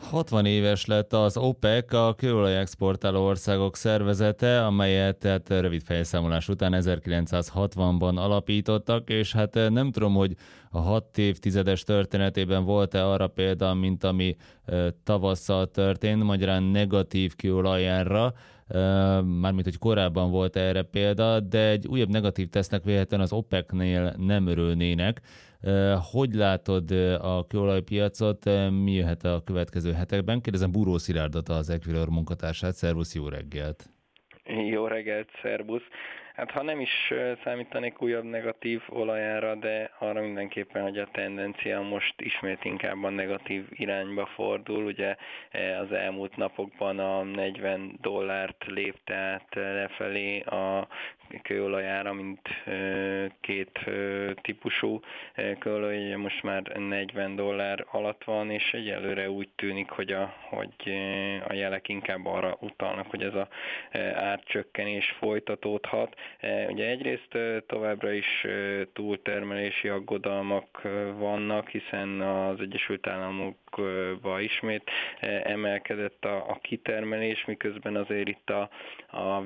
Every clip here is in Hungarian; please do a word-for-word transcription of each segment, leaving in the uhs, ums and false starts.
hatvan éves lett az OPEC, a kőolaj exportáló országok szervezete, amelyet tehát rövid fejszámolás után ezerkilencszázhatvanban alapítottak, és hát nem tudom, hogy a hat évtizedes történetében volt-e arra példa, mint ami tavasszal történt, magyarán negatív kőolajárra, mármint, hogy korábban volt erre példa, de egy újabb negatív tesznek véletlenül az OPEC-nél nem örülnének. Hogy látod a kőolajpiacot, mi jöhet a következő hetekben? Kérdezem Búró Szilárdot, az Equilor munkatársát. Szervusz, jó reggelt! Jó reggelt, szervusz! Hát ha nem is számítanék újabb negatív olajára, de arra mindenképpen, hogy a tendencia most ismét inkább a negatív irányba fordul. Ugye az elmúlt napokban a negyven dollárt lépte át lefelé a kőolajára, mint két típusú kőolaj, most már negyven dollár alatt van, és egyelőre úgy tűnik, hogy a, hogy a jelek inkább arra utalnak, hogy ez a árcsökkenés folytatódhat. Ugye egyrészt továbbra is túltermelési aggodalmak vannak, hiszen az Egyesült Államokban ismét emelkedett a, a kitermelés, miközben azért itt a, a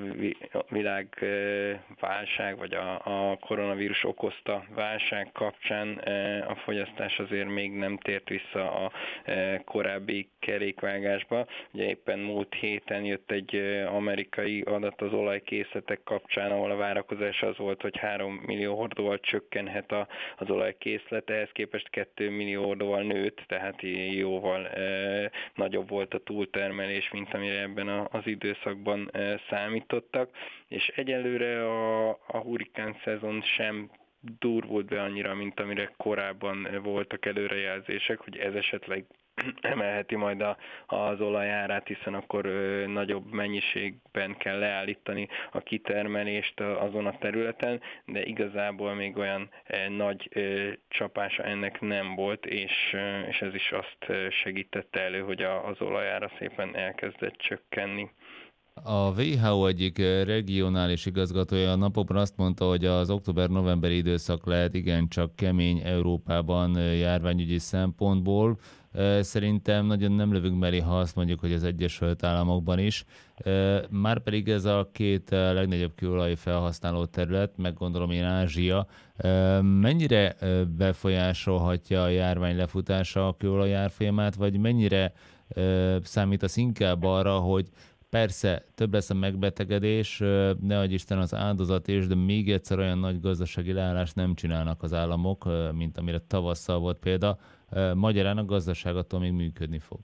világválság, vagy a, a koronavírus okozta válság kapcsán a fogyasztás azért még nem tért vissza a korábbi kerékvágásba. Ugye éppen múlt héten jött egy amerikai adat az olajkészletek kapcsán, ahol a várakozás az volt, hogy három millió hordóval csökkenhet a, az olajkészlet, ehhez képest két millió hordóval nőtt, tehát jóval e, nagyobb volt a túltermelés, mint amire ebben a, az időszakban e, számítottak, és egyelőre a, a hurrikán szezon sem durvult be annyira, mint amire korábban voltak előrejelzések, hogy ez esetleg emelheti majd a, az olajárát, hiszen akkor ö, nagyobb mennyiségben kell leállítani a kitermelést azon a területen, de igazából még olyan ö, nagy ö, csapása ennek nem volt, és, ö, és ez is azt segítette elő, hogy a, az olajára szépen elkezdett csökkenni. A dupla vé há ó egyik regionális igazgatója a napokban azt mondta, hogy az október-novemberi időszak lehet igencsak kemény Európában járványügyi szempontból. Szerintem nagyon nem lövünk mellé, ha azt mondjuk, hogy az Egyesült Államokban is. Márpedig ez a két legnagyobb kőolaj felhasználó terület, meg gondolom én Ázsia, mennyire befolyásolhatja a járvány lefutása a kőolaj árfolyamát, vagy mennyire számítasz inkább arra, hogy persze, több lesz a megbetegedés, ne adj Isten az áldozat is, de még egyszer olyan nagy gazdasági leállást nem csinálnak az államok, mint amire tavasszal volt példa. Magyarán a gazdaság attól még működni fog.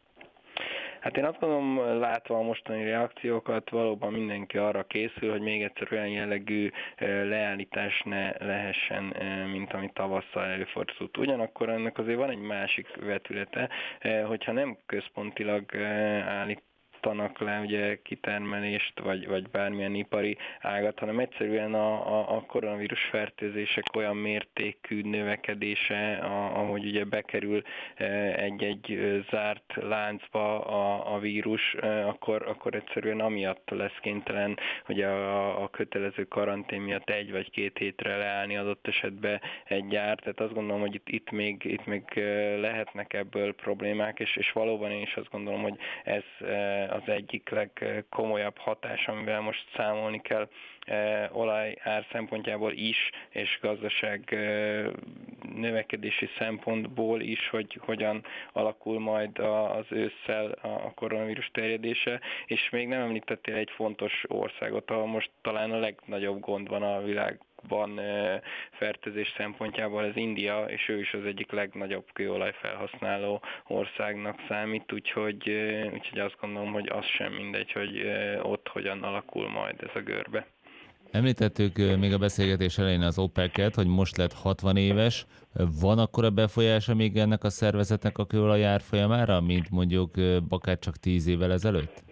Hát én azt gondolom, látva a mostani reakciókat, valóban mindenki arra készül, hogy még egyszer olyan jellegű leállítás ne lehessen, mint ami tavasszal előfordult. Ugyanakkor ennek azért van egy másik vetülete, hogyha nem központilag állít le ugye kitermelést, vagy, vagy bármilyen ipari ágat, hanem egyszerűen a, a, a koronavírus fertőzések olyan mértékű növekedése, a, ahogy ugye bekerül egy-egy zárt láncba a, a vírus, akkor, akkor egyszerűen amiatt lesz kénytelen, hogy a, a kötelező karantén miatt egy vagy két hétre leállni adott esetben egy gyár. Tehát azt gondolom, hogy itt, itt, még, itt még lehetnek ebből problémák, és, és valóban én is azt gondolom, hogy ez az egyik legkomolyabb hatás, amivel most számolni kell olaj ár szempontjából is, és gazdaság növekedési szempontból is, hogy hogyan alakul majd az ősszel a koronavírus terjedése, és még nem említettél egy fontos országot, ahol most talán a legnagyobb gond van a világ van fertőzés szempontjából, ez India, és ő is az egyik legnagyobb kőolaj felhasználó országnak számít, úgyhogy, úgyhogy azt gondolom, hogy az sem mindegy, hogy ott hogyan alakul majd ez a görbe. Említettük még a beszélgetés elején az OPEC-et, hogy most lett hatvan éves. Van akkora befolyása még ennek a szervezetnek a kőolaj árfolyamára, mint mondjuk akár csak tíz évvel ezelőtt?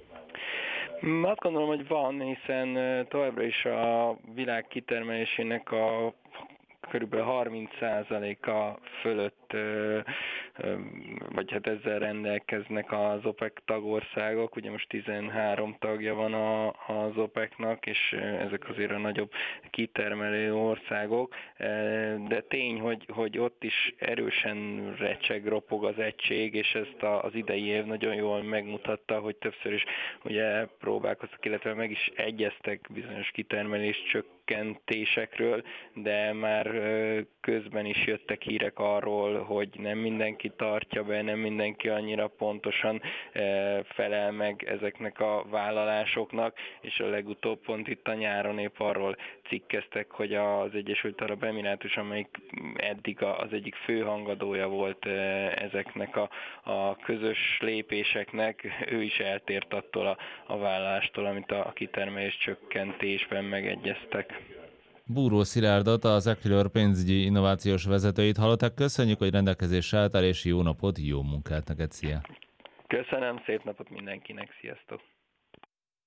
Azt gondolom, hogy van, hiszen továbbra is a világ kitermelésének a körülbelül harminc százaléka fölött vagy hát ezzel rendelkeznek az OPEC tagországok. Ugye most tizenhárom tagja van a, az OPEC-nak, és ezek azért a nagyobb kitermelő országok, de tény, hogy, hogy ott is erősen recseg, ropog az egység, és ezt az idei év nagyon jól megmutatta, hogy többször is ugye próbálkoztak, illetve meg is egyeztek bizonyos kitermelés csökkentésekről, de már közben is jöttek hírek arról, hogy nem mindenki tartja be, nem mindenki annyira pontosan felel meg ezeknek a vállalásoknak, és a legutóbb pont itt a nyáron épp arról cikkeztek, hogy az Egyesült Arab Emirátus, amelyik eddig az egyik fő hangadója volt ezeknek a, a közös lépéseknek, ő is eltért attól a, a vállalástól, amit a kitermelés csökkentésben megegyeztek. Búró Szilárdot, az Equilor pénzügyi innovációs vezetőit hallották. Köszönjük, hogy rendelkezésre álltál, és jó napot, jó munkát neked, szia! Köszönöm, szép napot mindenkinek, sziasztok!